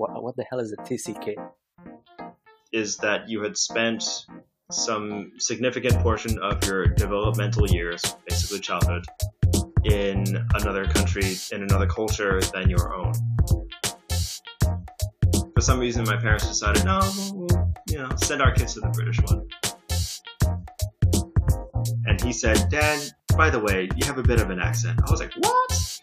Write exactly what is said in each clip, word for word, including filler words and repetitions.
what, what the hell is a T C K? Is that you had spent some significant portion of your developmental years, basically childhood, in another country, in another culture than your own. For some reason, my parents decided, no, we'll, we'll you know, send our kids to the British one. And he said, Dad, by the way, you have a bit of an accent. I was like, what?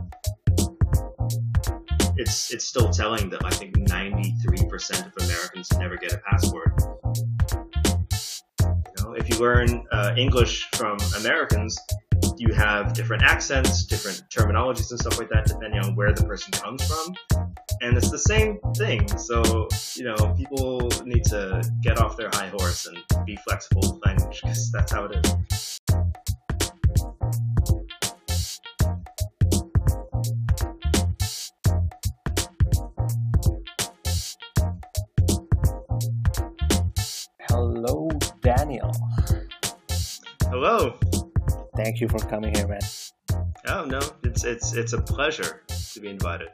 It's it's still telling that I think ninety-three percent of Americans never get a passport. You know, if you learn uh, English from Americans, you have different accents, different terminologies and stuff like that, depending on where the person comes from. And it's the same thing. So, you know, people need to get off their high horse and be flexible with language, because that's how it is. Hello, Daniel. Hello. Thank you for coming here, man. Oh no, it's it's it's a pleasure to be invited.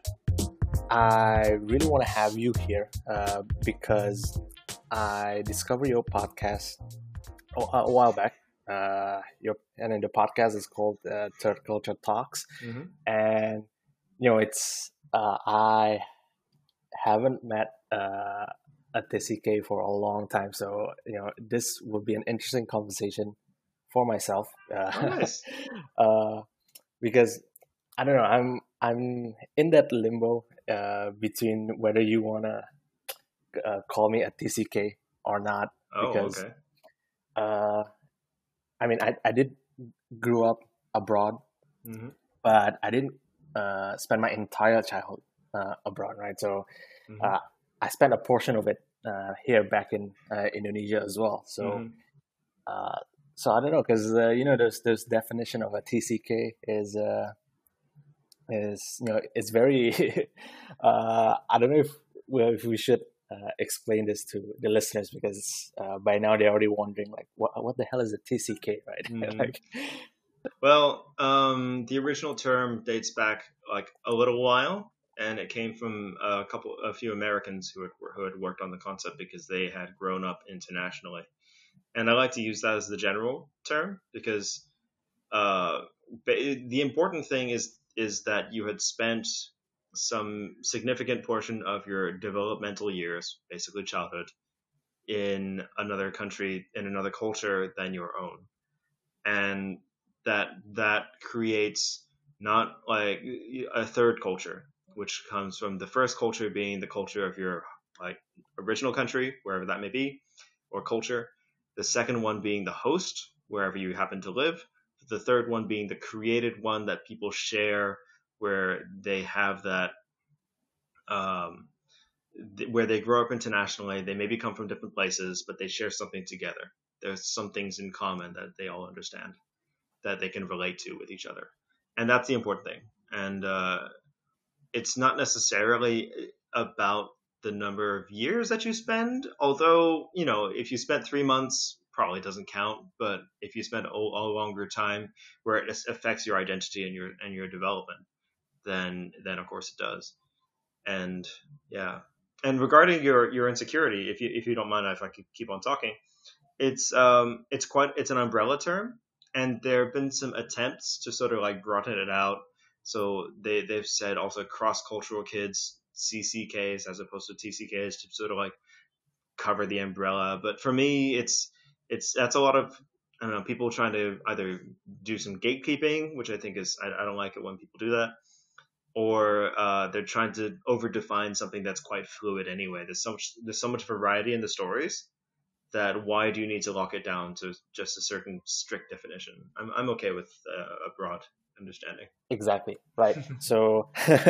I really want to have you here uh, because I discovered your podcast a, a while back. Uh, your and then the podcast is called uh, Third Culture Talks, Mm-hmm. and you know it's uh, I haven't met uh, a T C K for a long time, so you know this will be an interesting conversation for myself. Uh, Oh, nice. uh, because I don't know, I'm I'm in that limbo uh, between whether you wanna uh, call me a T C K or not. Oh, Because okay. uh, I mean, I, I did grew up abroad, Mm-hmm. but I didn't uh, spend my entire childhood uh, abroad, right? So Mm-hmm. uh, I spent a portion of it uh, here back in uh, Indonesia as well. So Mm-hmm. uh, so I don't know, because uh, you know, there's there's definition of a T C K is uh, is you know it's very uh, I don't know if we if we should uh, explain this to the listeners, because uh, by now they're already wondering like what what the hell is a T C K, right? Mhm. Like, Well, um, the original term dates back like a little while, and it came from a couple, a few Americans who had who had worked on the concept because they had grown up internationally. And I like to use that as the general term because uh, ba- the important thing is is that you had spent some significant portion of your developmental years, basically childhood, in another country, in another culture than your own, and that that creates not like a third culture, which comes from the first culture being the culture of your like original country, wherever that may be, or culture. The second one being the host, wherever you happen to live. The third one being the created one that people share, where they have that, um, th- where they grow up internationally. They maybe come from different places, but they share something together. There's some things in common that they all understand, that they can relate to with each other. And that's the important thing. And uh, it's not necessarily about the number of years that you spend, although, you know, if you spent three months, probably doesn't count. But if you spend a, a longer time where it affects your identity and your and your development, then then of course it does. And yeah. And regarding your your insecurity, if you if you don't mind if I could keep on talking, it's um it's quite it's an umbrella term, and there have been some attempts to sort of like broaden it out. So they they've said also cross cultural kids, C C Ks as opposed to T C Ks, to sort of like cover the umbrella. But for me, it's it's that's a lot of, I don't know, people trying to either do some gatekeeping, which I think is, I, I don't like it when people do that, or uh, they're trying to over define something that's quite fluid anyway. There's so much there's so much variety in the stories that why do you need to lock it down to just a certain strict definition? I'm I'm okay with uh, a broad understanding. exactly, right. So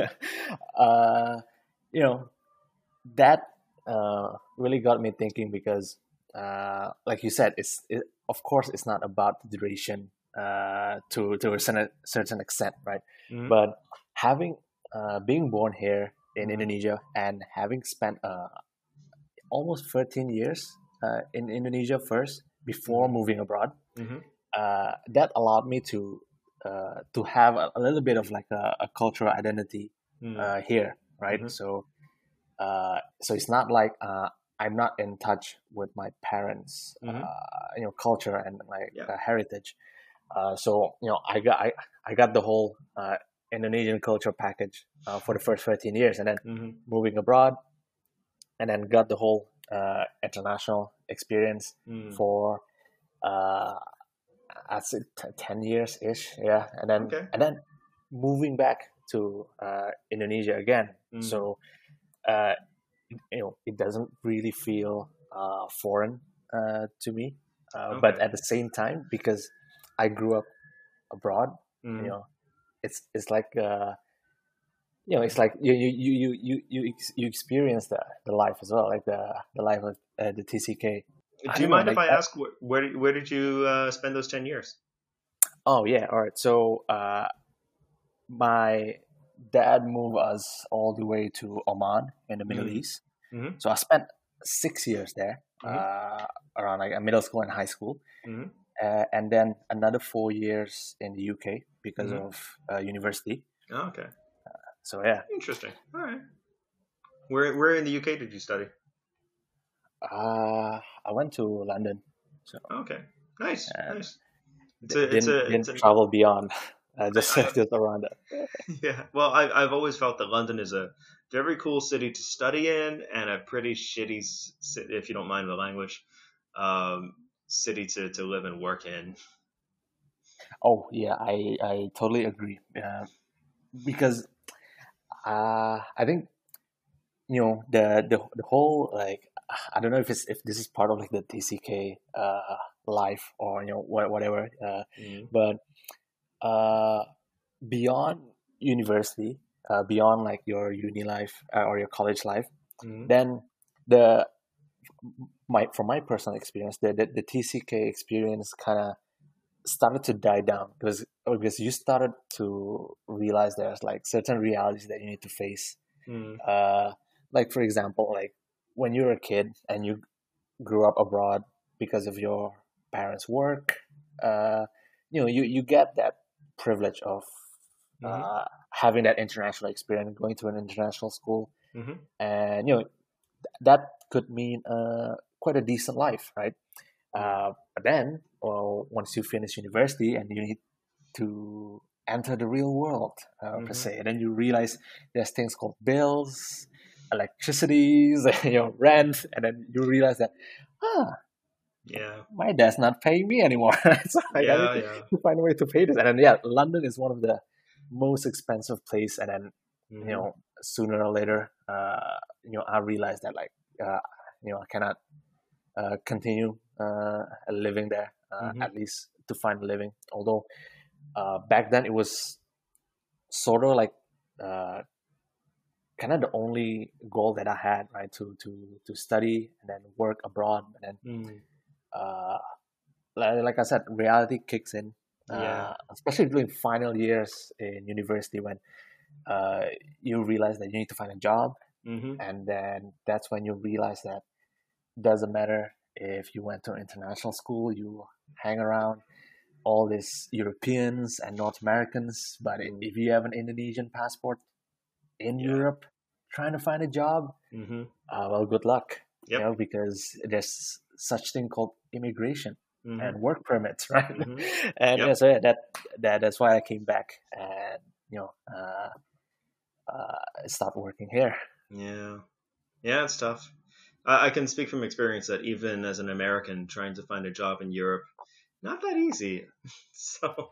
uh, you know that uh, really got me thinking, because uh, like you said, it's it, of course it's not about the duration uh, to to a certain, certain extent, right? Mm-hmm. But having uh, being born here in Mhm. Indonesia and having spent uh, almost thirteen years uh, in Indonesia first before Mhm. moving abroad, Mm-hmm. uh, that allowed me to uh, to have a, a little bit of like a, a cultural identity Mm-hmm. uh, here, right? Mm-hmm. So uh, so it's not like uh, I'm not in touch with my parents, Mm-hmm. uh, you know, culture and like Yeah. uh, heritage. Uh, so you know, I got I, I got the whole uh, Indonesian culture package uh, for the first thirteen years, and then Mm-hmm. moving abroad, and then got the whole uh, international experience Mm. for uh, I'd say t- ten years ish, yeah, and then Okay. and then moving back to uh, Indonesia again. Mm. So uh, you know, it doesn't really feel uh, foreign uh, to me, uh, but Okay. at the same time, because I grew up abroad, you Mm. know, it's it's like uh, you know, it's like you you you you you you, ex- you experience the, the life as well, like the the life of uh, the T C K. I Do you don't know, mind if like I uh, ask wh- where where did you uh, spend those ten years? oh yeah, all right. So uh, my dad moved us all the way to Oman in the Middle Mm. East. Mm-hmm. So I spent six years there, Mm-hmm. uh, around like middle school and high school, Mm-hmm. uh, and then another four years in the U K because Mm-hmm. of uh, university. Oh, okay. So yeah, Interesting. All right. Where where in the U K did you study? uh, I went to London, so Okay. Nice. uh, Nice. It's d- a it's didn't a it's didn't an travel beyond, uh, I, just I just around it. yeah. Well, I I've always felt that London is a very cool city to study in and a pretty shitty s- ci- if you don't mind the language um city to to live and work in. Oh yeah, I I totally agree. Uh, because uh, I think you know the the the whole like I don't know if it's if this is part of like the T C K uh life or you know what whatever uh Mm. but uh beyond university, uh beyond like your uni life uh, or your college life, Mm. then the my from my personal experience, the the, the T C K experience kind of started to die down because because you started to realize there's like certain realities that you need to face, Mm. uh like for example, like when you were a kid and you grew up abroad because of your parents' work, uh, you know, you, you get that privilege of Mm. uh, having that international experience, going to an international school, Mm. and you know that could mean uh, quite a decent life, right? Mm. Uh, but then, well, once you finish university and you need to enter the real world uh, per Mm. se, and then you realize there's things called bills, electricities, you know, rent, and then you realize that ah, Yeah. my dad's not paying me anymore. So I, I need Yeah. to, Yeah. to find a way to pay this. And then yeah, London is one of the most expensive place. And then you Mm. know sooner or later, uh, you know I realized that like uh, you know I cannot uh, continue uh, living there uh, Mm. at least to find a living. Although uh, back then it was sort of like uh, kind of the only goal that I had, right? To to to study and then work abroad, and then Mm. uh, like, like I said, reality kicks in, Yeah. uh, especially during final years in university when uh, you realize that you need to find a job, Mm. and then that's when you realize that doesn't matter if you went to international school, you hang around all these Europeans and North Americans, but Mm. if you have an Indonesian passport in Yeah. Europe trying to find a job, Mm. uh, well, good luck, you Yep. know, because there's such thing called immigration Mm. and work permits, right? Mm. And yeah, Yep. so yeah, that that that's why I came back and you know uh, uh, start working here. Yeah. Yeah. It's tough. I, I can speak from experience that even as an American trying to find a job in Europe, not that easy. So.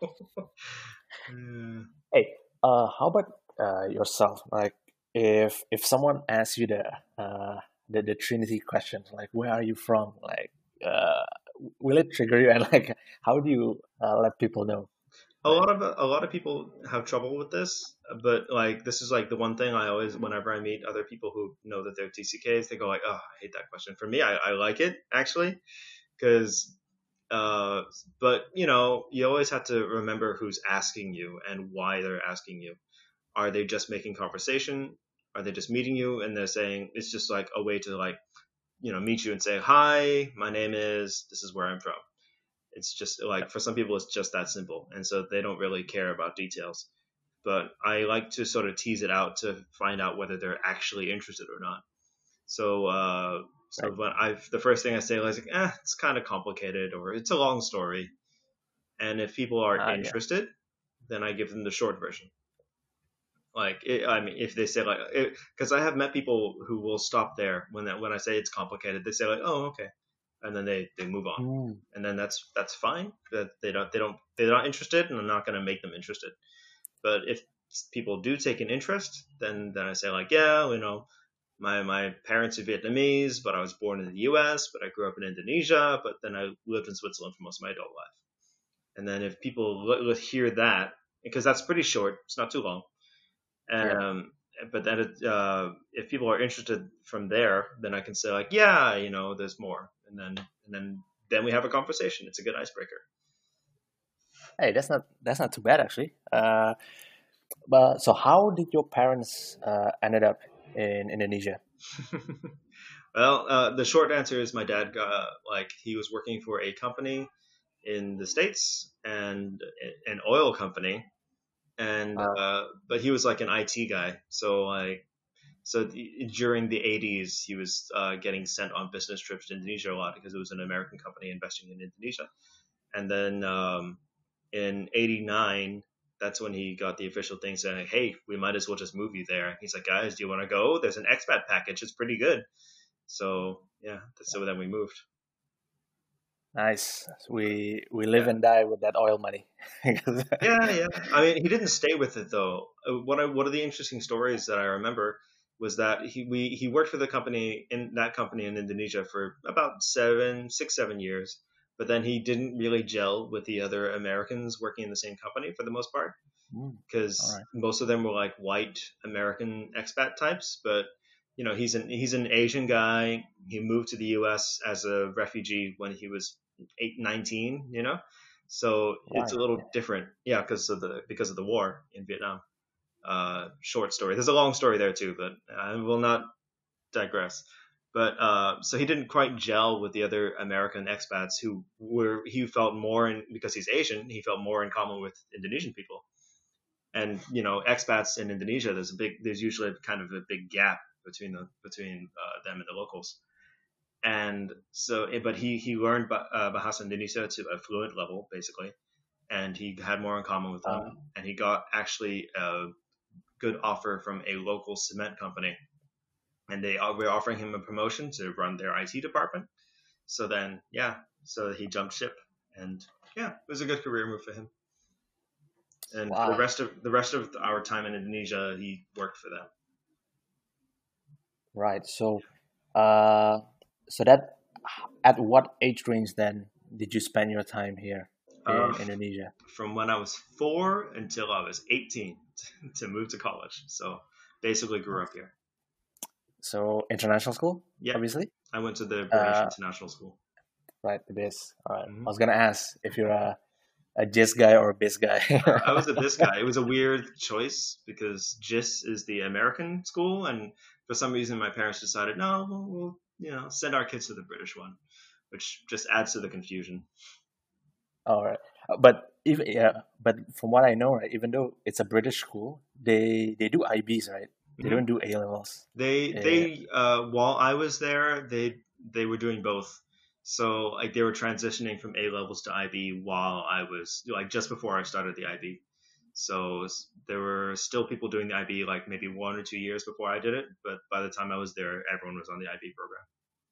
Yeah. Hey, uh, how about uh, yourself? Like, if if someone asks you the uh, the the Trinity questions, like where are you from? Like, uh, will it trigger you? And like, how do you uh, let people know? A Like, lot of a lot of people have trouble with this, but like this is like the one thing I always, whenever I meet other people who know that they're T C Ks, they go like, "Oh, I hate that question." For me, I, I like it actually because, uh, but you know, you always have to remember who's asking you and why they're asking you. Are they just making conversation? Are they just meeting you and they're saying it's just like a way to like you know meet you and say, "Hi, my name is. This is where I'm from." It's just like for some people, it's just that simple, and so they don't really care about details. But I like to sort of tease it out to find out whether they're actually interested or not. So uh, so Right. when I the first thing I say is like, eh, it's kind of complicated or it's a long story. And if people are Ah, yeah. interested, then I give them the short version. Like, it, I mean, if they say like, because I have met people who will stop there when that when I say it's complicated, they say like, oh, okay, and then they they move on, Mm. and then that's that's fine. That they don't they don't they're not interested, and I'm not going to make them interested. But if people do take an interest, then then I say like, yeah, you know, my my parents are Vietnamese, but I was born in the U S, but I grew up in Indonesia, but then I lived in Switzerland for most of my adult life. And then if people l- l- hear that, because that's pretty short, it's not too long. Yeah. Um, but then it, uh, if people are interested from there, then I can say like, yeah, you know, there's more, and then and then then we have a conversation. It's a good icebreaker. Hey, that's not that's not too bad actually. Uh, but so how did your parents uh, ended up in Indonesia? Well, uh, the short answer is my dad got like he was working for a company in the states and an oil company, and Uh, uh, but he was like an I T guy, so like so the, during the eighties he was uh, getting sent on business trips to Indonesia a lot because it was an American company investing in Indonesia, and then um, in eighty-nine that's when he got the official thing saying, hey, we might as well just move you there. He's like, guys, do you want to go? There's an expat package, it's pretty good. So yeah, so then we moved. nice. We we live Yeah. and die with that oil money. Yeah, yeah. I mean, he didn't stay with it though. Uh, One of one of the interesting stories that I remember was that he we he worked for the company in that company in Indonesia for about seven, six, seven years. But then he didn't really gel with the other Americans working in the same company for the most part, Mm, all because right. most of them were like white American expat types. But you know, he's an he's an Asian guy. He moved to the U S as a refugee when he was eight, nineteen. You know, so it's Right. a little different. Yeah, because of the because of the war in Vietnam. Uh, short story. There's a long story there too, but I will not digress. But uh, so he didn't quite gel with the other American expats who were he felt more in because he's Asian. He felt more in common with Indonesian people, and you know expats in Indonesia, there's a big, there's usually kind of a big gap between the between uh, them and the locals. And so, eh, but he he learned uh, Bahasa Indonesia to a fluent level basically, and he had more in common with Uh, them. And he got actually a good offer from a local cement company, and they were offering him a promotion to run their I T department. So then, yeah, so he jumped ship, and yeah, it was a good career move for him. And for the wow. rest of the rest of our time in Indonesia, he worked for them. Right. So, uh, so that at what age range then did you spend your time here Uh, in Indonesia? from when I was four until I was eighteen to move to college. So basically grew up here. So international school, Yeah, obviously. I went to the British Uh, International School. right. It is. All right. Mm-hmm. I was gonna ask if you're a a J I S guy or a B I S guy. I was a B I S guy. It was a weird choice because J I S is the American school, and for some reason my parents decided, no, we'll, we'll you know send our kids to the British one, which just adds to the confusion. All right. Uh, But if yeah, but from what I know, right, even though it's a British school, they they do I Bs, right? They Mm-hmm. don't do A levels. They Uh, they uh, while I was there, they they were doing both. So like they were transitioning from A levels to I B while I was like just before I started the I B. So there were still people doing the I B like maybe one or two years before I did it, but by the time I was there, everyone was on the I B program.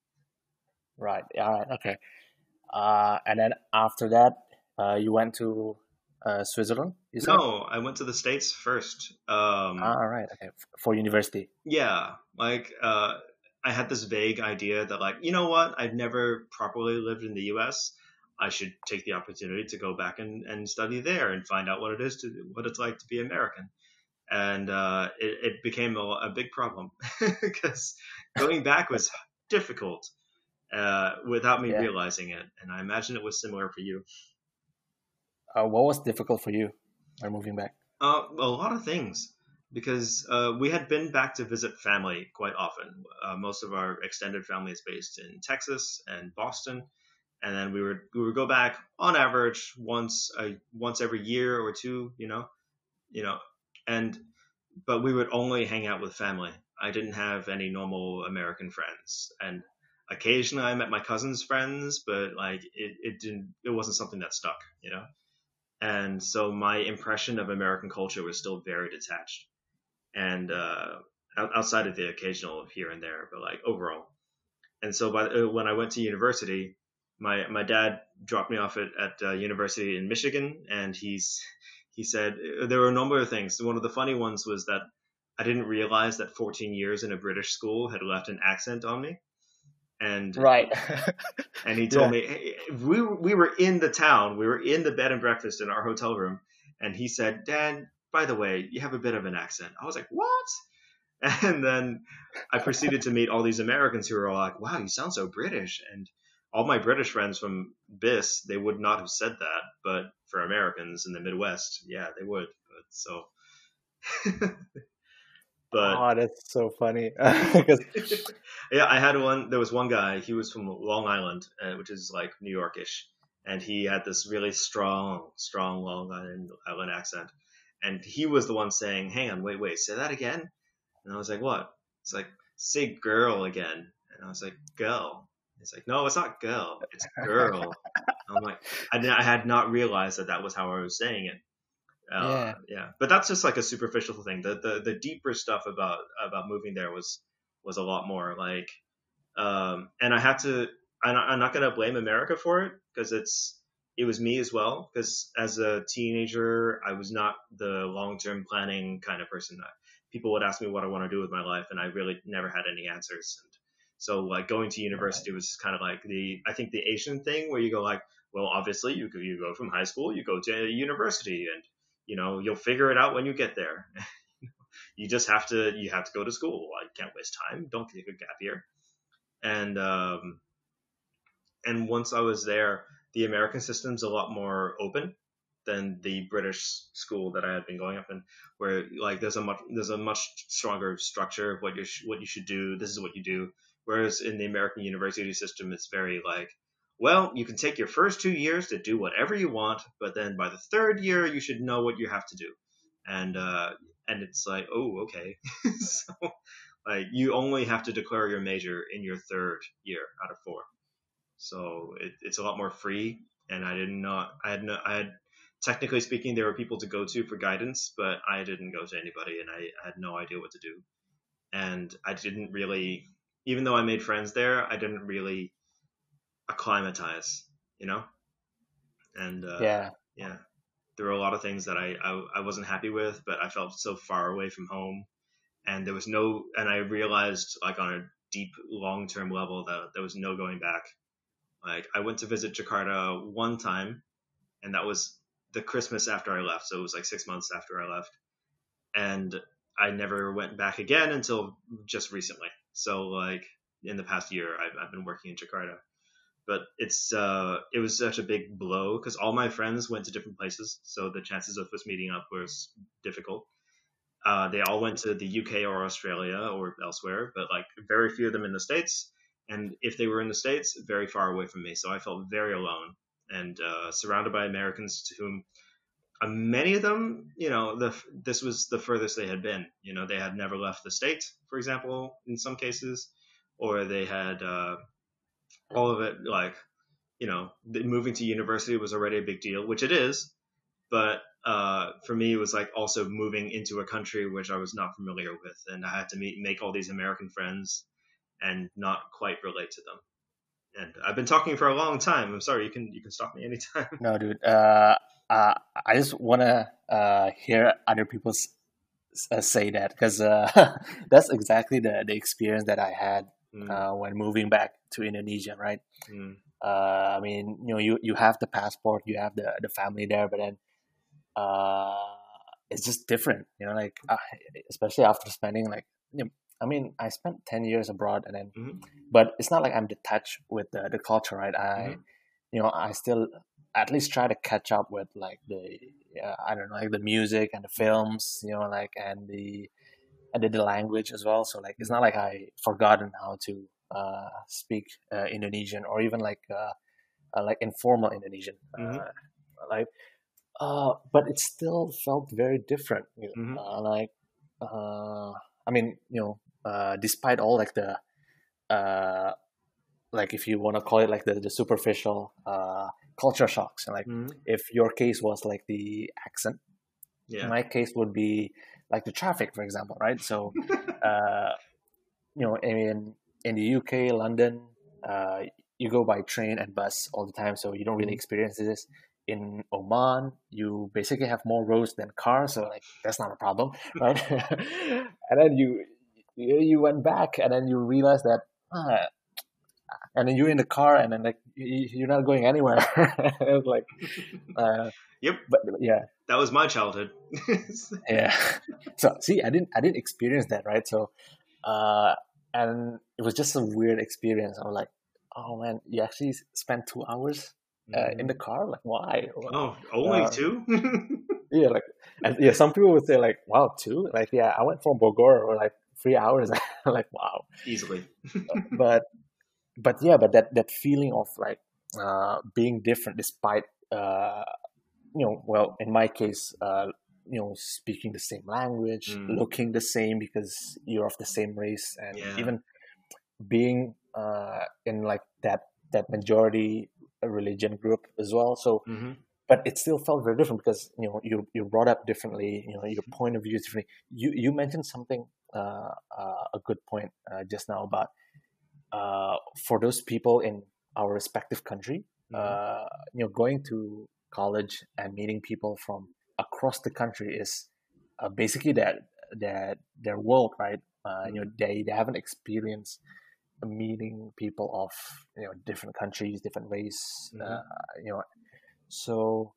right. All right. Okay. Uh, and then after that, uh, you went to uh, Switzerland, you said? No, I went to the States first. Um, Ah, all right. Okay. F- For university. yeah, like uh, I had this vague idea that like, you know what, I've never properly lived in the U S. I should take the opportunity to go back and, and study there and find out what it is to what it's like to be American. And uh, it, it became a, a big problem because going back was difficult uh, without me Yeah. realizing it. And I imagine it was similar for you. Uh, what was difficult for you when moving back? Uh, a lot of things because uh, we had been back to visit family quite often. Uh, most of our extended family is based in Texas and Boston, and then we would we would go back on average once a once every year or two. You know, you know, and but we would only hang out with family. I didn't have any normal American friends, and occasionally I met my cousin's friends, but like it, it didn't it wasn't something that stuck, you know. And so my impression of American culture was still very detached, and uh, outside of the occasional here and there, but like overall. And so by uh, when I went to university, my my dad dropped me off at at uh, university in Michigan, and he's he said uh, there were a number of things. One of the funny ones was that I didn't realize that fourteen years in a British school had left an accent on me. And Right. and he told Yeah. me hey, we we were in the town, we were in the bed and breakfast in our hotel room, and he said, "Dad, by the way, you have a bit of an accent." I was like, "What?" And then I proceeded to meet all these Americans who were all like, "Wow, you sound so British." And all my British friends from B I S, they would not have said that, but for Americans in the Midwest, yeah, they would. But so, but Oh, that's so funny. Because yeah, I had one. There was one guy. He was from Long Island, uh, which is like New Yorkish, and he had this really strong, strong Long Island, Island accent. And he was the one saying, "Hang on, wait, wait, say that again." And I was like, "What?" It's like, "Say girl again." And I was like, "Girl." It's like, "No, it's not girl. It's girl." I'm like, I, I had not realized that that was how I was saying it. Uh, yeah, yeah, but that's just like a superficial thing. The, the the deeper stuff about about moving there was was a lot more like, um, and I have to. I'm not, I'm not gonna blame America for it because it's it was me as well. Because as a teenager, I was not the long term planning kind of person. People would ask me what I want to do with my life, and I really never had any answers. And so, like going to right. university was kind of like the I think the Asian thing where you go like, well, obviously you go, you go from high school, you go to university, and you know you'll figure it out when you get there. You just have to you have to go to school. I can't waste time. Don't take a gap year. And um, and once I was there, the American system's a lot more open than the British school that I had been going up in, where like there's a much there's a much stronger structure of what you sh- what you should do. This is what you do. Whereas in the American university system, it's very like, well, you can take your first two years to do whatever you want, but then by the third year, you should know what you have to do. And uh, and it's like, oh, okay. So like you only have to declare your major in your third year out of four. So it, it's a lot more free. And I didn't know I had no I had technically speaking there were people to go to for guidance, but I didn't go to anybody, and I, I had no idea what to do. And I didn't really, even though I made friends there, I didn't really acclimatize, you know. And uh, Yeah, yeah, there were a lot of things that I, I I wasn't happy with, but I felt so far away from home, and there was no, and I realized like on a deep long term level that there was no going back. Like I went to visit Jakarta one time, and that was the Christmas after I left. So it was like six months after I left, and I never went back again until just recently. So like in the past year, I've, I've been working in Jakarta, but it's uh, it was such a big blow because all my friends went to different places, so the chances of us meeting up was difficult. Uh, they all went to the U K or Australia or elsewhere, but like very few of them in the States. And if they were in the States, very far away from me. So I felt very alone and uh, surrounded by Americans to whom uh, many of them, you know, the, this was the furthest they had been. You know, they had never left the state, for example, in some cases, or they had uh, all of it like, you know, moving to university was already a big deal, which it is. But uh, for me, it was like also moving into a country which I was not familiar with, and I had to meet make all these American friends and not quite relate to them. And I've been talking for a long time. I'm sorry. You can you can stop me anytime. no, dude. Uh, uh, I just wanna uh hear other people s- s- uh, say that because uh, that's exactly the the experience that I had mm, uh, when moving back to Indonesia, right? mm, Uh, I mean, you know, you you have the passport, you have the the family there, but then uh, it's just different, you know, like uh, especially after spending like, you know, I mean, I spent ten years abroad, and then, mm, but it's not like I'm detached with the, the culture, right? I, mm, you know, I still at least try to catch up with like the, uh, I don't know, like the music and the films, you know, like, and the, and the, the language as well. So like, it's not like I forgotten how to uh, speak uh, Indonesian, or even like, uh, uh, like informal Indonesian. mm, Uh, like uh, but it still felt very different. You mm, know, uh, like, uh, I mean, you know, uh, despite all like the uh, like if you want to call it like the, the superficial uh, culture shocks, and like Mhm. if your case was like the accent, Yeah. my case would be like the traffic, for example, right? So uh, you know, in in the U K, London, uh, you go by train and bus all the time, so you don't really Mhm. experience this. In Oman, you basically have more roads than cars, so like that's not a problem, right? And then you you you went back, and then you realize that, ah, and then you're in the car, and then like you, you're not going anywhere. It was like, uh, Yep. but yeah, That was my childhood. yeah. So see, I didn't I didn't experience that, right? So uh, and it was just a weird experience. I was like, oh man, you actually spent two hours uh, in the Mhm. car? Like, why? Oh, only Uh, two? yeah, like, and yeah, some people would say like, wow, two? Like, yeah, I went from Bogor or like three hours. Like, wow. Easily. But but yeah, but that that feeling of like uh, being different despite uh, you know, well, in my case, uh, you know, speaking the same language, Mm. looking the same because you're of the same race, and Yeah. even being uh, in like that that majority religion group as well. So, Hmm. but it still felt very different because you know you you brought up differently. You know, your point of view is different. You you mentioned something uh, uh, a good point uh, just now about uh, for those people in our respective country, Hmm. uh, you know, going to college and meeting people from across the country is uh, basically that that their world, right? Uh, you know, Hmm. they, they haven't experienced meeting people of you know different countries, different race, uh, Hmm. you know. So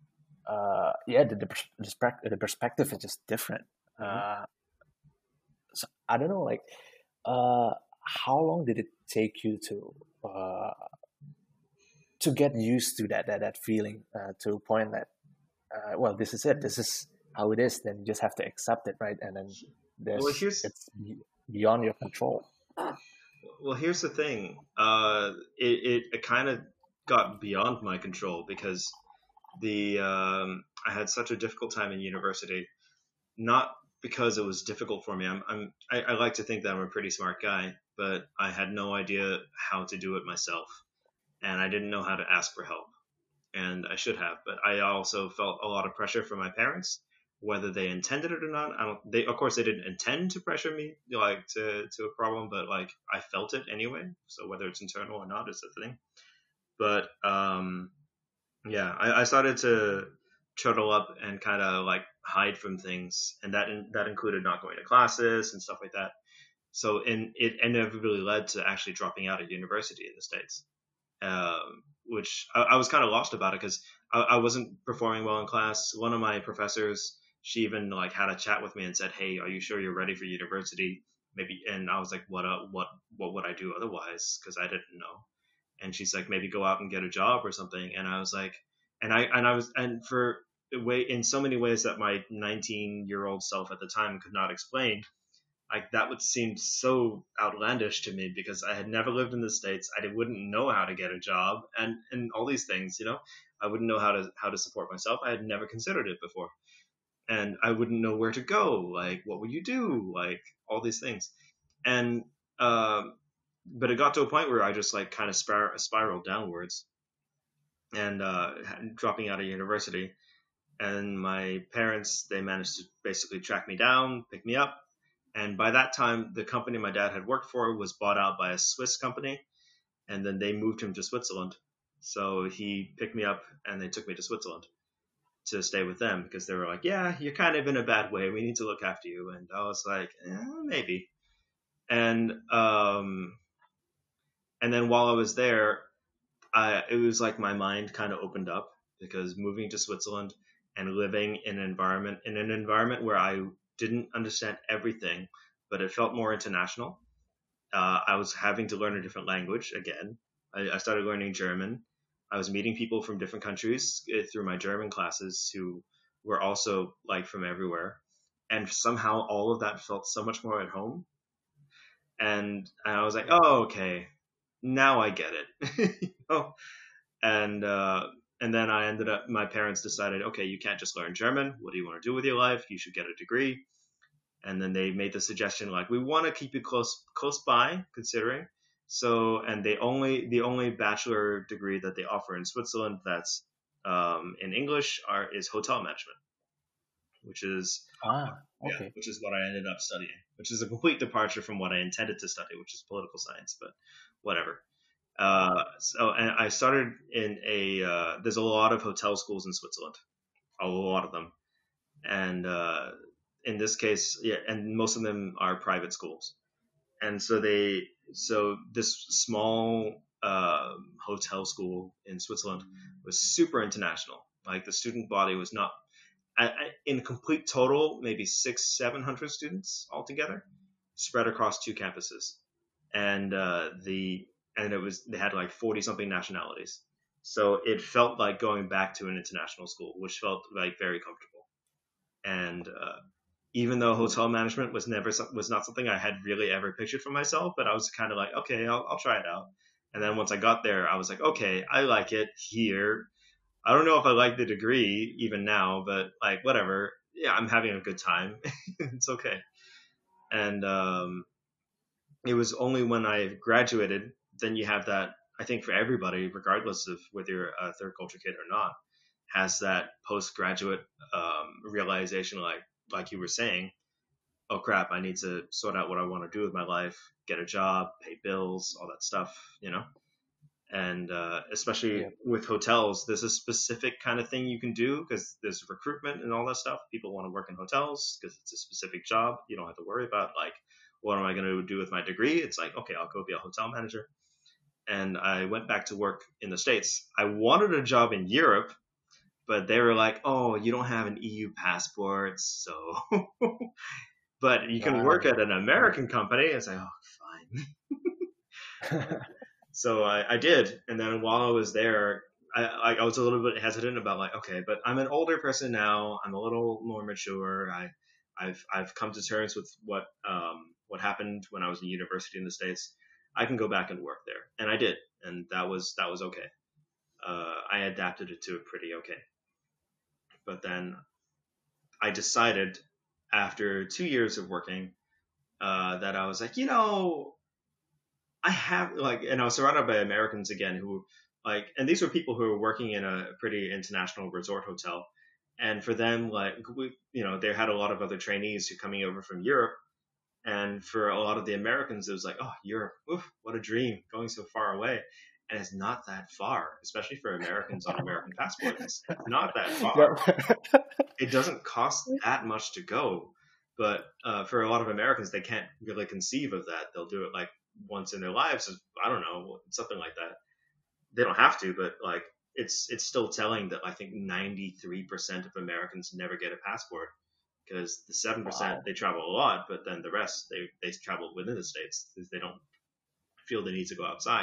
uh, yeah, the the, perspe- the perspective is just different. Hmm. Uh, so I don't know, like, uh, how long did it take you to uh, to get used to that that that feeling uh, to a point that uh, well, this is it, this is how it is, then you just have to accept it, right? And then Well, there's here's it's beyond your control. well, here's the thing. Uh, it it, it kind of got beyond my control because the um, I had such a difficult time in university. Not because it was difficult for me. I'm, I'm I, I like to think that I'm a pretty smart guy, but I had no idea how to do it myself, and I didn't know how to ask for help, and I should have. But I also felt a lot of pressure from my parents, whether they intended it or not. I don't. They, of course, they didn't intend to pressure me like to to a problem, but like I felt it anyway. So whether it's internal or not is the thing. But um, yeah, I, I started to turtle up and kind of like hide from things, and that in, that included not going to classes and stuff like that. So, and it inevitably led to actually dropping out of university in the states, um, which I, I was kind of lost about it because I, I wasn't performing well in class. One of my professors, she even like had a chat with me and said, "Hey, are you sure you're ready for university? Maybe." And I was like, "What? Uh, what? What would I do otherwise?" Because I didn't know. And she's like, maybe go out and get a job or something. And I was like, and I and I was and for way in so many ways that my nineteen year old self at the time could not explain. Like that would seem so outlandish to me because I had never lived in the states. I wouldn't know how to get a job and and all these things. You know, I wouldn't know how to how to support myself. I had never considered it before, and I wouldn't know where to go. Like, what would you do? Like all these things, and um, but it got to a point where I just like kind of spir- spiraled downwards and uh, dropping out of university. And my parents, they managed to basically track me down, pick me up. And by that time, the company my dad had worked for was bought out by a Swiss company, and then they moved him to Switzerland. So he picked me up and they took me to Switzerland to stay with them because they were like, "Yeah, you're kind of in a bad way. We need to look after you." And I was like, eh, "Maybe." And um, and then while I was there, I, it was like my mind kind of opened up because moving to Switzerland and living in an environment in an environment where I didn't understand everything, but it felt more international. Uh, I was having to learn a different language again. I, I started learning German. I was meeting people from different countries uh, through my German classes who were also like from everywhere, and somehow all of that felt so much more at home. And, and I was like, oh, okay, now I get it. You know? and uh, and then I ended up. My parents decided, okay, you can't just learn German. What do you want to do with your life? You should get a degree. and then they made the suggestion like, we want to keep you close close by, considering. So, and they only the only bachelor degree that they offer in Switzerland that's um, in English are is hotel management, which is Ah, yeah, okay. which is what I ended up studying, which is a complete departure from what I intended to study, which is political science, but whatever. Uh, so, and I started in a uh, there's a lot of hotel schools in Switzerland, a lot of them, and uh, in this case, yeah, and most of them are private schools, and so they so this small uh, hotel school in Switzerland was super international. Like the student body was not I, I, in complete total, maybe six, seven hundred students altogether, spread across two campuses, and uh, the and it was they had like forty something nationalities. So it felt like going back to an international school, which felt like very comfortable. And uh, even though hotel management was never was not something I had really ever pictured for myself, but I was kind of like, okay, I'll, I'll try it out. And then once I got there, I was like, okay, I like it here. I don't know if I like the degree even now, but like whatever. Yeah, I'm having a good time. It's okay. And um, it was only when I graduated, then you have that. I think for everybody, regardless of whether you're a third culture kid or not, has that postgraduate um, realization, like like you were saying, oh crap, I need to sort out what I want to do with my life, get a job, pay bills, all that stuff, you know. And uh, especially Yeah. with hotels, there's a specific kind of thing you can do because there's recruitment and all that stuff. People want to work in hotels because it's a specific job. You don't have to worry about like, what am I going to do with my degree? It's like, okay, I'll go be a hotel manager. And I went back to work in the States. I wanted a job in Europe, but they were like, oh, you don't have an E U passport, so but you can work Wow. at an Yeah. American company. It's like, oh, fine. So I, I did, and then while I was there, I, I, I was a little bit hesitant about like, okay, but I'm an older person now. I'm a little more mature. I, I've I've come to terms with what um what happened when I was in university in the States. I can go back and work there, and I did, and that was that was okay. Uh, I adapted it to it pretty okay. But then I decided after two years of working uh, that I was like, you know, I have like, and I was surrounded by Americans again who like, and these were people who were working in a pretty international resort hotel. And for them, like, we, you know, they had a lot of other trainees who coming over from Europe. And for a lot of the Americans, it was like, oh, Europe, oof, what a dream, going so far away. And it's not that far, especially for Americans on American passports. It's not that far. Yeah. It doesn't cost that much to go. But uh, for a lot of Americans, they can't really conceive of that. They'll do it like once in their lives. I don't know, something like that. They don't have to, but like it's it's still telling that I think ninety-three percent of Americans never get a passport because the seven percent Wow. they travel a lot, but then the rest they they travel within the states because they don't feel the need to go outside.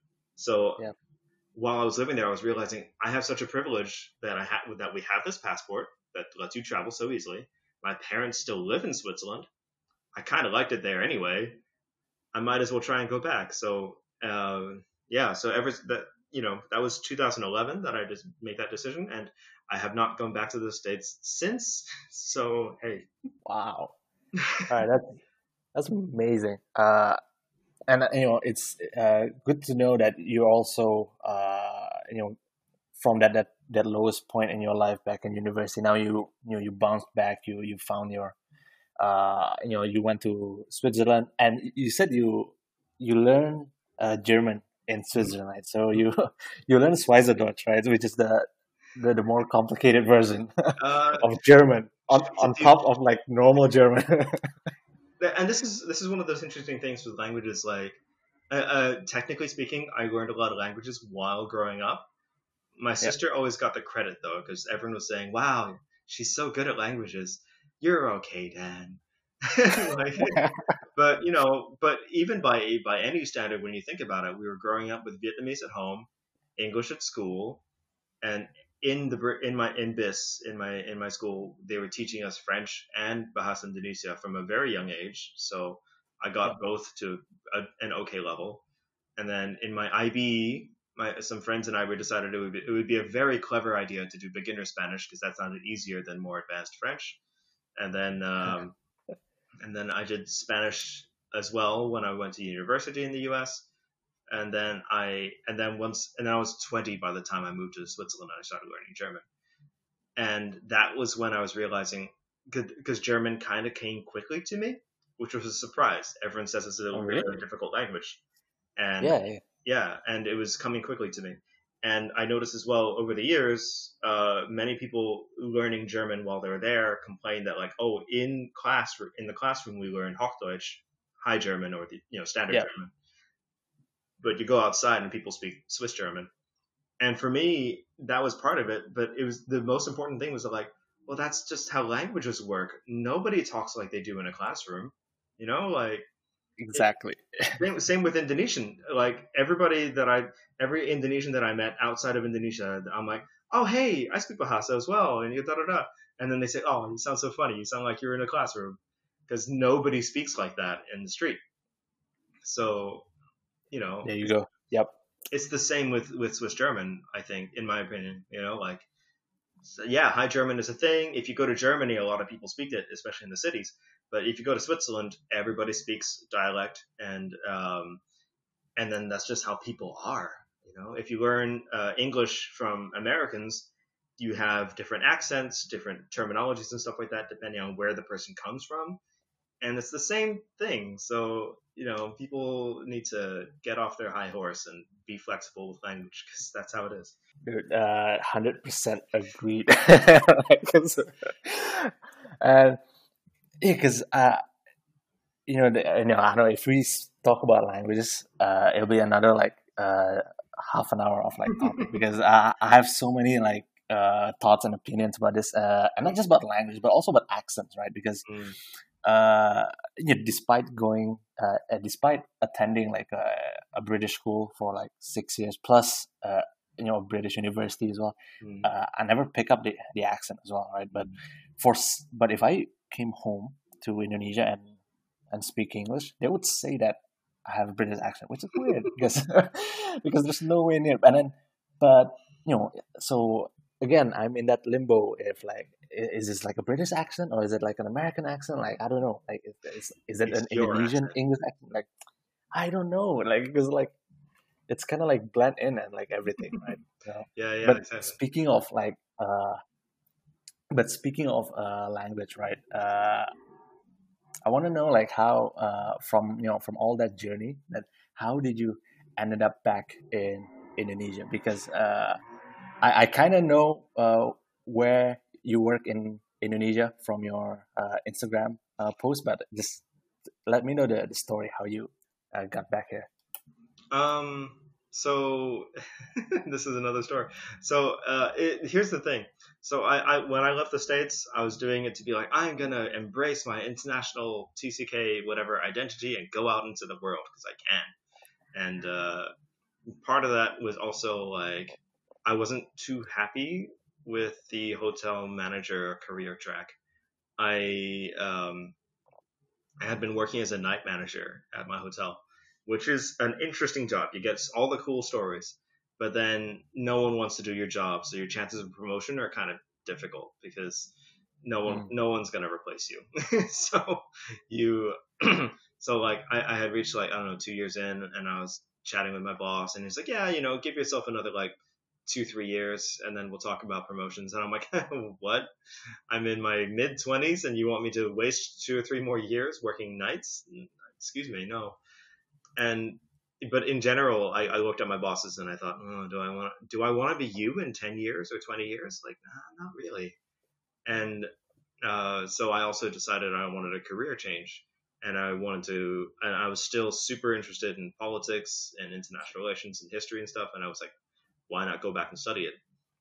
So Yeah. while I was living there, I was realizing I have such a privilege that I have that we have this passport that lets you travel so easily. My parents still live in Switzerland. I kind of liked it there anyway. I might as well try and go back. So um, yeah, so ever that you know that was two thousand eleven that I just made that decision, and I have not gone back to the States since. So hey, Wow. All right. That's that's amazing. Uh, and uh, you know, it's uh, good to know that you also, uh, you know, from that that that lowest point in your life back in university, now you you know you bounced back. You you found your, uh, you know, you went to Switzerland, and you said you you learn uh, German in Switzerland, right? So you you learn Schweizerdeutsch, right? Which is the the, the more complicated version uh, of German on on top of like normal German. and this is this is one of those interesting things with languages. Like, uh, uh, technically speaking, I learned a lot of languages while growing up. My Yeah. sister always got the credit though, because everyone was saying, "Wow, she's so good at languages." You're okay, Dan. Like, but you know, but even by by any standard, when you think about it, we were growing up with Vietnamese at home, English at school, and in the in my in B I S in my in my school, they were teaching us French and Bahasa Indonesia from a very young age. So I Yeah. got both to a, an okay level. And then in my I B, my some friends and I we decided it would be, it would be a very clever idea to do beginner Spanish because that sounded easier than more advanced French. And then um, and then I did Spanish as well when I went to university in the U S. And then I and then once and then I was twenty by the time I moved to Switzerland and I started learning German. And that was when I was realizing, because German kind of came quickly to me, which was a surprise. Everyone says it's a Oh, really, really? really difficult language, and Yeah, yeah. yeah, and it was coming quickly to me. And I noticed as well over the years, uh, many people learning German while they were there complained that, like, oh, in class in the classroom we learn Hochdeutsch, High German, or the you know standard Yeah, German, but you go outside and people speak Swiss German. And for me, that was part of it. But it was the most important thing was that, like, well, that's just how languages work. Nobody talks like they do in a classroom. You know, like it, exactly. same, same with Indonesian. Like everybody that I, every Indonesian that I met outside of Indonesia, I'm like, oh hey, I speak Bahasa as well, and you da da da. And then they say, oh, you sound so funny. You sound like you're in a classroom, because nobody speaks like that in the street. So you know, There you go. Yep. it's the same with with Swiss German. I think, in my opinion, you know, like so, yeah, High German is a thing. If you go to Germany, a lot of people speak it, especially in the cities. But if you go to Switzerland, everybody speaks dialect, and um, and then that's just how people are. You know, if you learn uh, English from Americans, you have different accents, different terminologies, and stuff like that, depending on where the person comes from. And it's the same thing. So you know, people need to get off their high horse and be flexible with language, because that's how it is. Dude, uh, hundred percent agreed. Cause, and yeah, because uh, you know, the, you know, I don't know if we s- talk about languages, uh, it'll be another like uh half an hour of like topic because I I have so many like uh thoughts and opinions about this, uh, and not just about language, but also about accents, right? Because Mm, uh, you know, despite going, uh, uh, despite attending like a, a British school for like six years plus, uh, you know, British university as well, mm, uh, I never pick up the, the accent as well, right? But mm. for s- but if I came home to Indonesia and and speak English, they would say that I have a British accent, which is weird because because there's no way near. And then, but you know, so again, I'm in that limbo. If like, i- is this like a British accent or is it like an American accent? Like, I don't know. Like, is is, is it It's an your Indonesian accent. English accent? Like, I don't know. Like, because like it's kind of like blend in and like everything, right? You know. Yeah, yeah, But exactly. speaking of like, uh, but speaking of uh, language, right? Uh, I want to know like how uh, from you know from all that journey that how did you ended up back in Indonesia? Because uh, I, I kind of know uh, where you work in Indonesia from your uh, Instagram uh, post, but just let me know the, the story how you uh, got back here. Um, so this is another story. So uh, it, here's the thing. So I, I when I left the states, I was doing it to be like, I'm gonna embrace my international T C K whatever identity and go out into the world because I can. And uh, part of that was also like I wasn't too happy with the hotel manager career track. I um, I had been working as a night manager at my hotel, which is an interesting job. You get all the cool stories, but then no one wants to do your job, so your chances of promotion are kind of difficult because no one Mm. no one's gonna replace you. so you so like I, I had reached like I don't know two years in, and I was chatting with my boss, and he's like, yeah, you know, give yourself another like two three years, and then we'll talk about promotions. And I'm like, what? I'm in my mid twenties and you want me to waste two or three more years working nights? Excuse me, no. And but in general, I, I looked at my bosses and I thought, oh, do I want do I want to be you in ten years or twenty years? Like, nah, not really. And uh, so I also decided I wanted a career change, and I wanted to, and I was still super interested in politics and international relations and history and stuff. And I was like, why not go back and study it?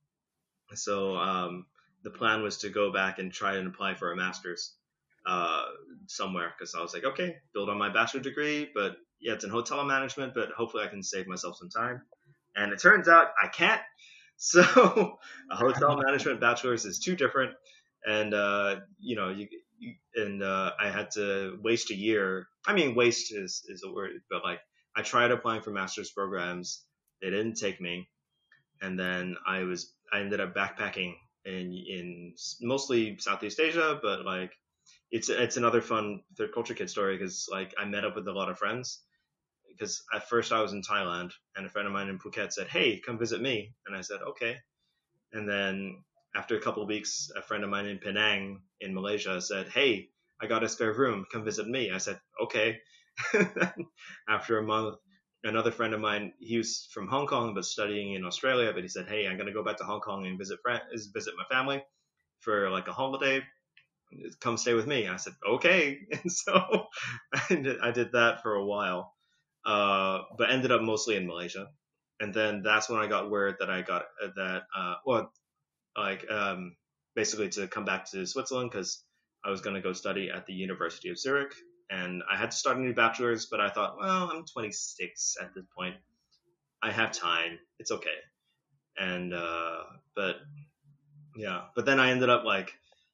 So um, the plan was to go back and try and apply for a master's uh, somewhere because I was like, okay, build on my bachelor degree, but yeah, it's in hotel management, but hopefully I can save myself some time. And it turns out I can't. So a hotel management bachelor's is too different, and uh, you know, you, you and uh, I had to waste a year. I mean, waste is is a word, but like I tried applying for master's programs, they didn't take me, and then I was I ended up backpacking in in mostly Southeast Asia, but like it's it's another fun third culture kid story because like I met up with a lot of friends because at first I was in Thailand and a friend of mine in Phuket said, "Hey, come visit me," and I said, "Okay." And then after a couple of weeks, a friend of mine in Penang in Malaysia said, "Hey, I got a spare room. Come visit me." I said, "Okay." After a month, another friend of mine, he was from Hong Kong but studying in Australia, but he said, "Hey, I'm going to go back to Hong Kong and visit friends, visit my family for like a holiday. Come stay with me." I said, "Okay." And so I did, I did that for a while, uh, but ended up mostly in Malaysia. And then that's when I got word that I got uh, that, uh, well, like um, basically to come back to Switzerland because I was going to go study at the University of Zurich. And I had to start a new bachelor's, but I thought, well, I'm twenty-six at this point. I have time. It's okay. And, uh, but yeah, but then I ended up like,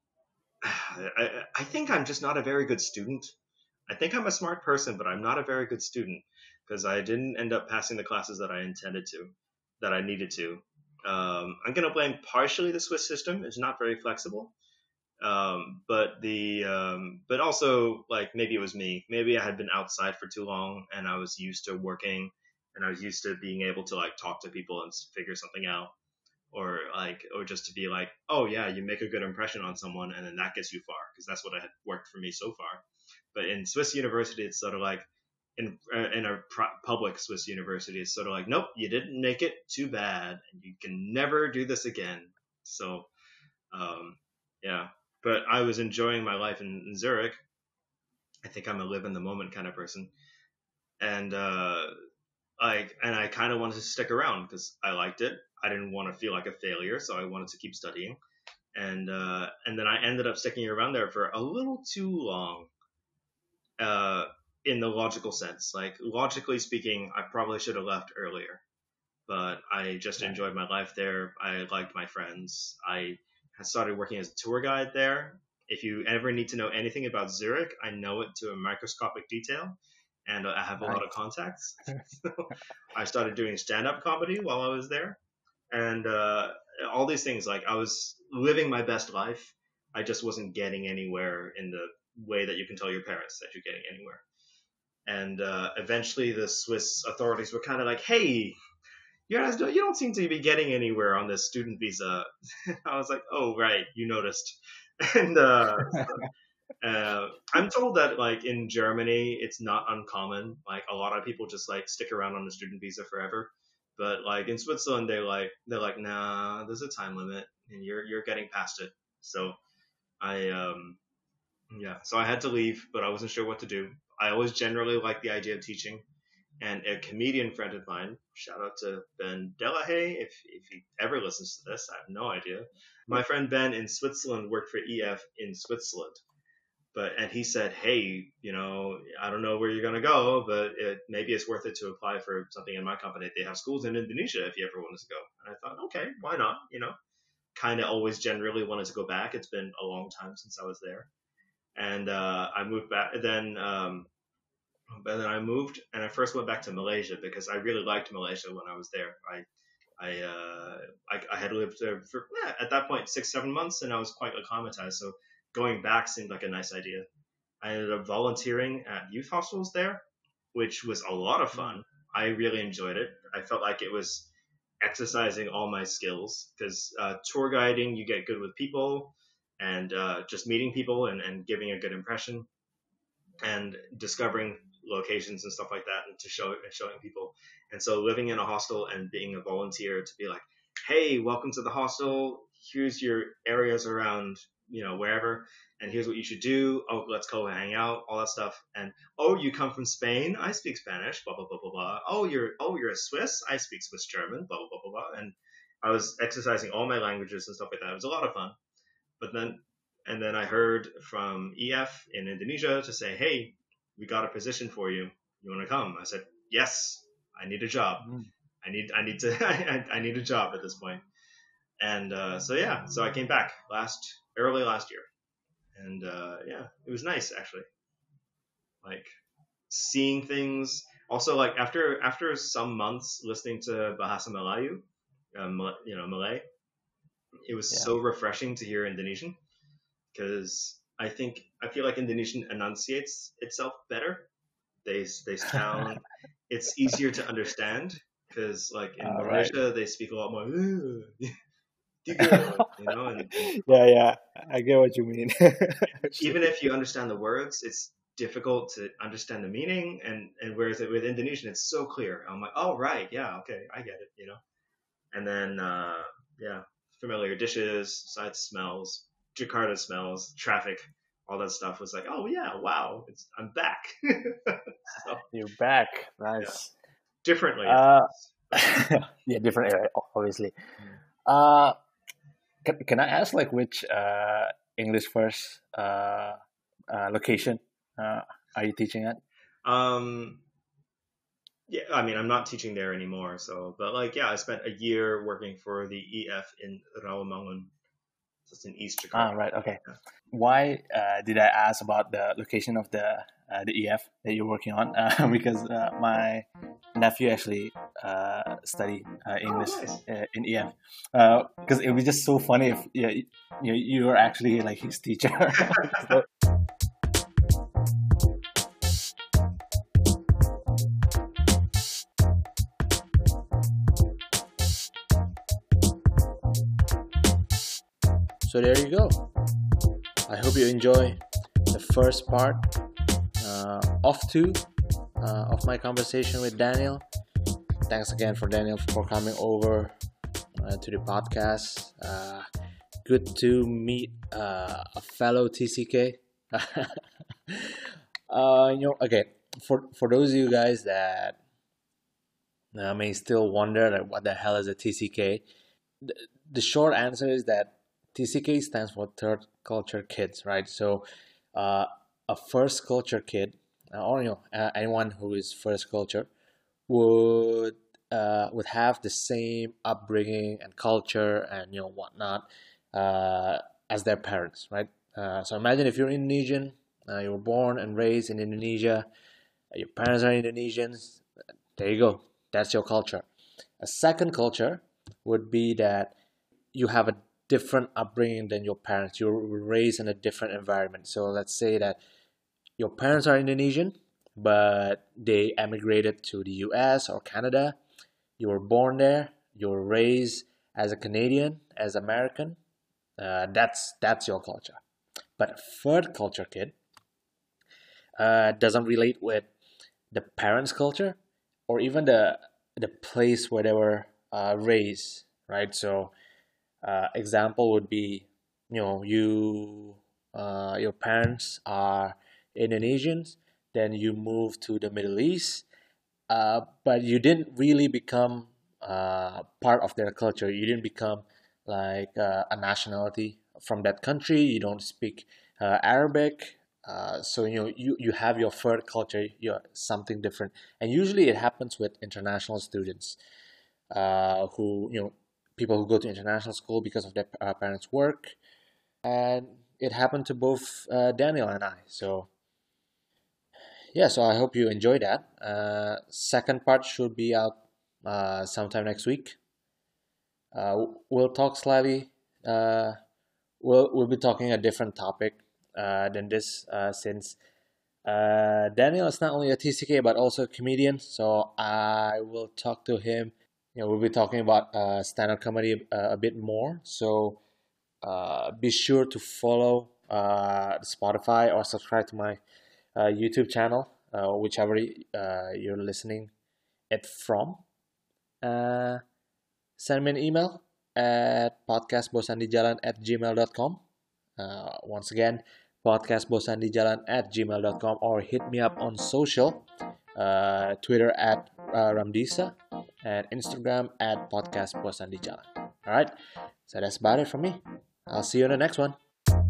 I, I think I'm just not a very good student. I think I'm a smart person, but I'm not a very good student because I didn't end up passing the classes that I intended to, that I needed to. Um, I'm going to blame partially the Swiss system. It's not very flexible. Um, but the, um, but also like maybe it was me. Maybe I had been outside for too long and I was used to working and I was used to being able to like talk to people and figure something out or like, or just to be like, oh yeah, you make a good impression on someone and then that gets you far because that's what had worked for me so far. But in Swiss university, it's sort of like in uh, in a pro- public Swiss university, it's sort of like, nope, you didn't make it, too bad, and you can never do this again. So, um, yeah. But I was enjoying my life in, in Zurich. I think I'm a live in the moment kind of person, and uh, like, and I kind of wanted to stick around because I liked it. I didn't want to feel like a failure, so I wanted to keep studying. And uh, and then I ended up sticking around there for a little too long. Uh, in the logical sense, like logically speaking, I probably should have left earlier, but I just Right. enjoyed my life there. I liked my friends. I had started working as a tour guide there. If you ever need to know anything about Zurich, I know it to a microscopic detail, and I have a lot of Nice. contacts. So I started doing stand-up comedy while I was there, and uh, all these things. Like I was living my best life. I just wasn't getting anywhere in the way that you can tell your parents that you're getting anywhere. And uh, eventually, the Swiss authorities were kind of like, "Hey, you guys don't, you don't seem to be getting anywhere on this student visa." I was like, "Oh, right, you noticed." And uh, uh, I'm told that like in Germany, it's not uncommon. Like a lot of people just like stick around on the student visa forever. But like in Switzerland, they're like they're like, "Nah, there's a time limit, and you're you're getting past it." So I um yeah, so I had to leave, but I wasn't sure what to do. I always generally liked the idea of teaching, and a comedian friend of mine, shout out to Ben Delahaye, if if he ever listens to this, I have no idea. My friend Ben in Switzerland worked for E F in Switzerland, but and he said, hey, you know, I don't know where you're gonna go, but it, maybe it's worth it to apply for something in my company. They have schools in Indonesia if you ever wanted to go. And I thought, okay, why not? You know, kind of always generally wanted to go back. It's been a long time since I was there, and uh, I moved back. Then um, but then I moved and I first went back to Malaysia because I really liked Malaysia when I was there. I I uh, I, I had lived there for yeah, at that point six seven months and I was quite acclimatized. So going back seemed like a nice idea. I ended up volunteering at youth hostels there, which was a lot of Mm. fun. I really enjoyed it. I felt like it was exercising all my skills because uh, tour guiding, you get good with people and uh, just meeting people and, and giving a good impression and discovering locations and stuff like that and to show and showing people. And so living in a hostel and being a volunteer to be like, hey, welcome to the hostel. Here's your areas around, you know, wherever, and here's what you should do. Oh, let's go hang out, all that stuff. And oh, you come from Spain? I speak Spanish, blah blah blah blah blah. Oh, you're oh you're a Swiss? I speak Swiss German, blah blah blah blah blah. And I was exercising all my languages and stuff like that. It was a lot of fun. But then and then I heard from E F in Indonesia to say, hey, we got a position for you. You want to come? I said, yes, I need a job. Mm. I need, I need to, I, I need a job at this point. And uh, so, yeah, so I came back last, early last year. And uh, yeah, it was nice actually. Like seeing things. Also, like after, after some months listening to Bahasa Melayu, um, you know, Malay, it was Yeah. so refreshing to hear Indonesian because I think I feel like Indonesian enunciates itself better. They they sound it's easier to understand because like in All right. Malaysia they speak a lot more. Tiga, you know, and, and Yeah, yeah, I get what you mean. even Actually. if you understand the words, it's difficult to understand the meaning. And and whereas with Indonesian, it's so clear. I'm like, oh right, yeah, okay, I get it, you know. And then uh, yeah, familiar dishes, sights, smells, Jakarta smells, traffic, all that stuff was like, oh yeah, wow, it's I'm back. So You're back. yeah, Nice. differently of Uh, course, but yeah, different area, obviously. mm. Uh, can, can I ask like which uh English first uh, uh location uh are you teaching at? um, yeah, I mean, I'm not teaching there anymore. So, but like, yeah, I spent a year working for the E F in Rawamangun, just in East Ah, Jakarta. right. Okay. Yeah. Why uh, did I ask about the location of the uh, the E F that you're working on? Uh, because uh, my nephew actually uh, studied uh, Oh, English nice. uh, in E F. Because it would be just so funny if you you, you were actually like his teacher. So, so there you go. I hope you enjoy the first part uh, of two uh, of my conversation with Daniel. Thanks again for Daniel for coming over uh, to the podcast. Uh, good to meet uh, a fellow T C K. uh, you know, okay, for for those of you guys that uh, may still wonder like what the hell is a T C K, the, the short answer is that T C K stands for Third Culture Kids, right? So, uh, a first culture kid, uh, or you know, uh, anyone who is first culture would uh, would have the same upbringing and culture and you know whatnot uh, as their parents, right? Uh, so imagine if you're Indonesian, uh, you were born and raised in Indonesia, your parents are Indonesians. There you go. That's your culture. A second culture would be that you have a different upbringing than your parents. You were raised in a different environment. So let's say that your parents are Indonesian, but they emigrated to the U S or Canada. You were born there. You were raised as a Canadian, as American. Uh, that's that's your culture. But a third culture kid uh, doesn't relate with the parents' culture or even the the place where they were uh, raised, right? So, uh, example would be, you know, you uh, your parents are Indonesians, then you move to the Middle East, uh, but you didn't really become uh, part of their culture. You didn't become like uh, a nationality from that country. You don't speak uh, Arabic. Uh, so you know you, you have your third culture, you're something different, and usually it happens with international students uh, who you know people who go to international school because of their uh, parents' work, and it happened to both uh, Daniel and I. So yeah, so I hope you enjoy that. Uh, second part should be out uh, sometime next week. Uh, we'll talk slightly. Uh, we'll we'll be talking a different topic uh, than this uh, since uh, Daniel is not only a T C K but also a comedian. So I will talk to him. You know, we'll be talking about uh, stand-up comedy uh, a bit more. So uh, be sure to follow uh, Spotify or subscribe to my uh, YouTube channel, uh, whichever uh, you're listening it from. Uh, send me an email at podcastbosandijalan at gmail dot com. Uh, once again, podcastbosandijalan at gmail dot com, or hit me up on social, uh, Twitter at uh, Ramdisa, and Instagram at podcastbosandijalan. All right, so that's about it from me. I'll see you in the next one.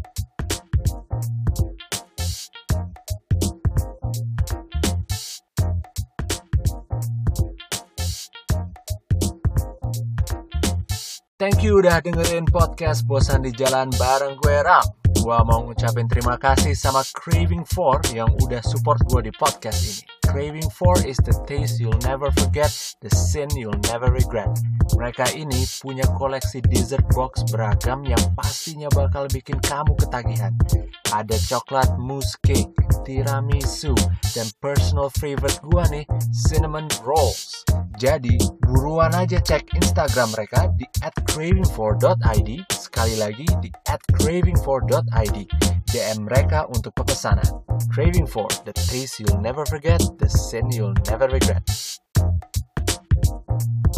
Thank you udah dengerin podcast Bosan di Jalan bareng gue Ram. Gue mau ngucapin terima kasih sama Craving for yang udah support gue di podcast ini. Craving For is the taste you'll never forget, the sin you'll never regret. Mereka ini punya koleksi dessert box beragam yang pastinya bakal bikin kamu ketagihan. Ada coklat mousse cake, tiramisu, dan personal favorite gua nih, cinnamon rolls. Jadi, buruan aja cek Instagram mereka di at craving for dot i d, sekali lagi di at craving for dot i d. D M mereka untuk pemesanan. Craving For, the taste you'll never forget, the sin you'll never regret.